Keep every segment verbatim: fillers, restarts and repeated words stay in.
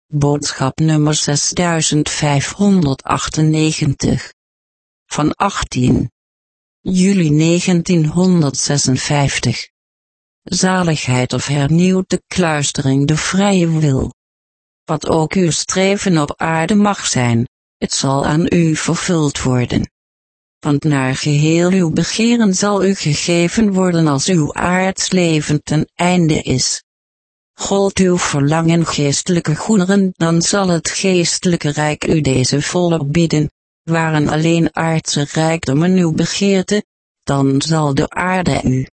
Boodschap nummer zesduizend vijfhonderdachtennegentig. Van achttien juli negentienhonderdzesenvijftig. Zaligheid of hernieuwt de kluistering de vrije wil. Wat ook uw streven op aarde mag zijn, het zal aan u vervuld worden. Want naar geheel uw begeren zal u gegeven worden als uw aards leven ten einde is. Gold uw verlangen geestelijke goederen, dan zal het geestelijke rijk u deze volop bieden. Waren alleen aardse rijkdommen uw begeerte, dan zal de aarde u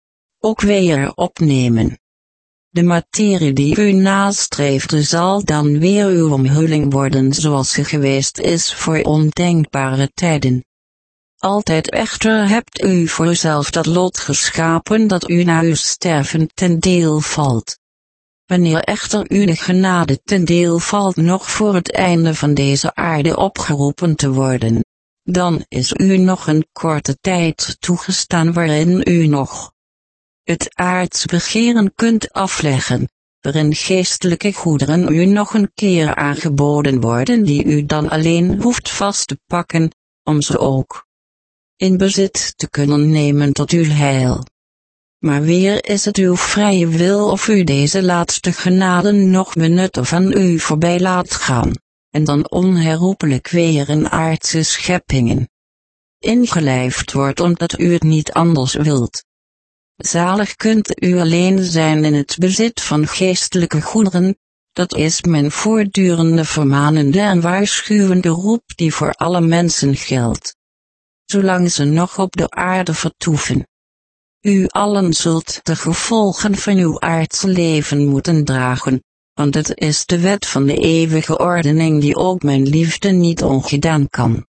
ook weer opnemen. De materie die u nastreefde zal dan weer uw omhulling worden zoals ze geweest is voor ondenkbare tijden. Altijd echter hebt u voor uzelf dat lot geschapen dat u na uw sterven ten deel valt. Wanneer echter u de genade ten deel valt nog voor het einde van deze aarde opgeroepen te worden, dan is u nog een korte tijd toegestaan waarin u nog het aards begeren kunt afleggen, waarin geestelijke goederen u nog een keer aangeboden worden die u dan alleen hoeft vast te pakken, om ze ook in bezit te kunnen nemen tot uw heil. Maar weer is het uw vrije wil of u deze laatste genaden nog benut of aan u voorbij laat gaan, en dan onherroepelijk weer in aardse scheppingen ingelijfd wordt omdat u het niet anders wilt. Zalig kunt u alleen zijn in het bezit van geestelijke goederen, dat is mijn voortdurende vermanende en waarschuwende roep die voor alle mensen geldt, zolang ze nog op de aarde vertoeven. U allen zult de gevolgen van uw aardse leven moeten dragen, want het is de wet van de eeuwige ordening die ook mijn liefde niet ongedaan kan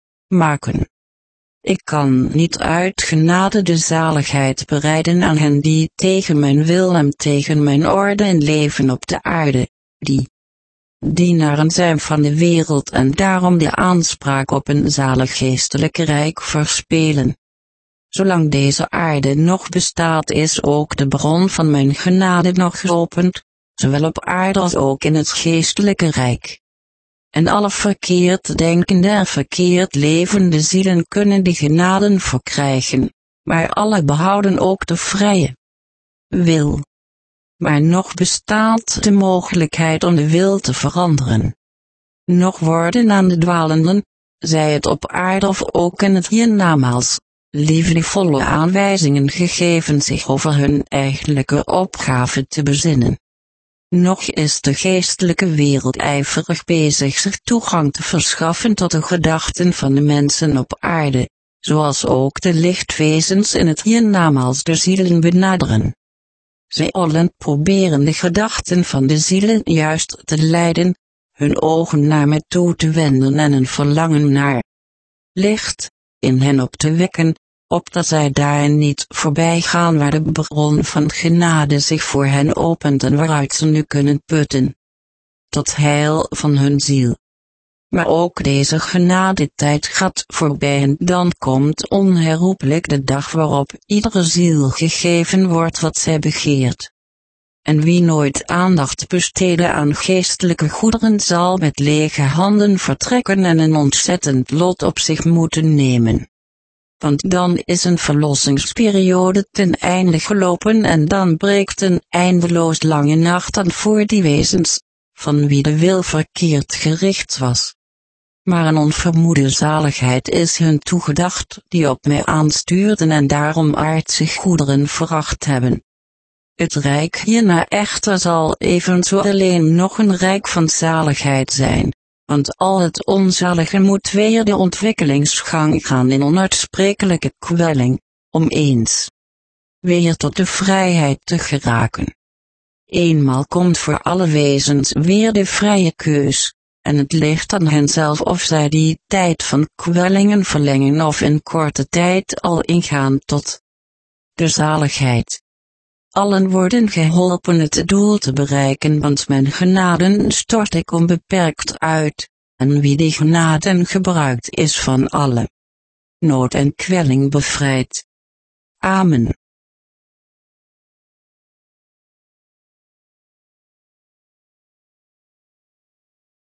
maken. Ik kan niet uit genade de zaligheid bereiden aan hen die tegen mijn wil en tegen mijn orde en leven op de aarde, die dienaren zijn van de wereld en daarom de aanspraak op een zalig geestelijk rijk verspelen. Zolang deze aarde nog bestaat is ook de bron van mijn genade nog geopend, zowel op aarde als ook in het geestelijke rijk. En alle verkeerd denkende en verkeerd levende zielen kunnen die genaden verkrijgen, maar alle behouden ook de vrije wil. Maar nog bestaat de mogelijkheid om de wil te veranderen. Nog worden aan de dwalenden, zij het op aarde of ook in het hiernamaals, liefdevolle aanwijzingen gegeven zich over hun eigenlijke opgave te bezinnen. Nog is de geestelijke wereld ijverig bezig zich toegang te verschaffen tot de gedachten van de mensen op aarde, zoals ook de lichtwezens in het hiernamaals de zielen benaderen. Zij allen proberen de gedachten van de zielen juist te leiden, hun ogen naar mij toe te wenden en een verlangen naar licht in hen op te wekken, opdat zij daarin niet voorbij gaan waar de bron van genade zich voor hen opent en waaruit ze nu kunnen putten tot heil van hun ziel. Maar ook deze genadetijd gaat voorbij en dan komt onherroepelijk de dag waarop iedere ziel gegeven wordt wat zij begeert. En wie nooit aandacht besteedde aan geestelijke goederen zal met lege handen vertrekken en een ontzettend lot op zich moeten nemen. Want dan is een verlossingsperiode ten einde gelopen en dan breekt een eindeloos lange nacht aan voor die wezens, van wie de wil verkeerd gericht was. Maar een onvermoede zaligheid is hun toegedacht die op mij aanstuurden en daarom aardse goederen veracht hebben. Het rijk hierna echter zal evenzo alleen nog een rijk van zaligheid zijn. Want al het onzalige moet weer de ontwikkelingsgang gaan in onuitsprekelijke kwelling, om eens weer tot de vrijheid te geraken. Eenmaal komt voor alle wezens weer de vrije keus, en het ligt aan henzelf of zij die tijd van kwellingen verlengen of in korte tijd al ingaan tot de zaligheid. Allen worden geholpen het doel te bereiken, want mijn genaden stort ik onbeperkt uit, en wie die genaden gebruikt is van alle nood en kwelling bevrijd. Amen.